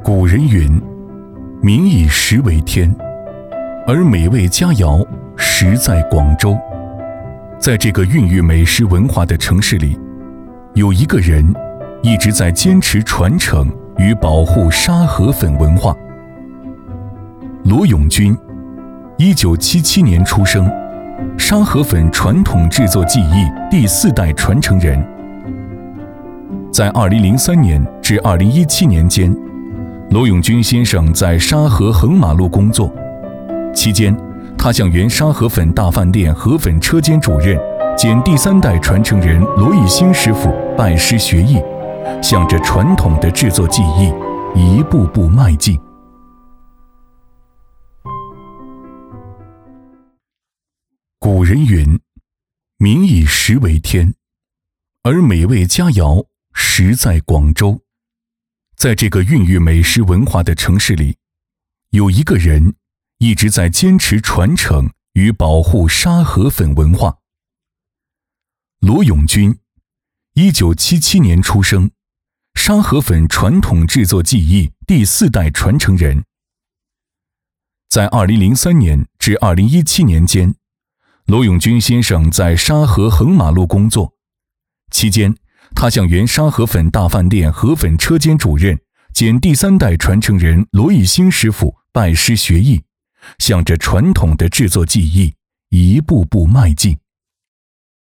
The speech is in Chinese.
古人云：民以食为天，而美味佳肴实在广州。在这个孕育美食文化的城市里，有一个人一直在坚持传承与保护沙河粉文化。罗永军，1977年出生，沙河粉传统制作技艺第4代传承人。在2003年至2017年间，罗永军先生在沙河横马路工作，期间他向原沙河粉大饭店河粉车间主任兼第3代传承人罗义兴师傅拜师学艺，向着传统的制作技艺一步步迈进。古人云：民以食为天，而美味佳肴实在广州。在这个孕育美食文化的城市里，有一个人一直在坚持传承与保护沙河粉文化。罗永军，1977年出生，沙河粉传统制作技艺第4代传承人。在2003年至2017年间，罗永军先生在沙河横马路工作，期间他向原沙河粉大饭店河粉车间主任兼第3代传承人罗义兴师傅拜师学艺，向着传统的制作技艺一步步迈进。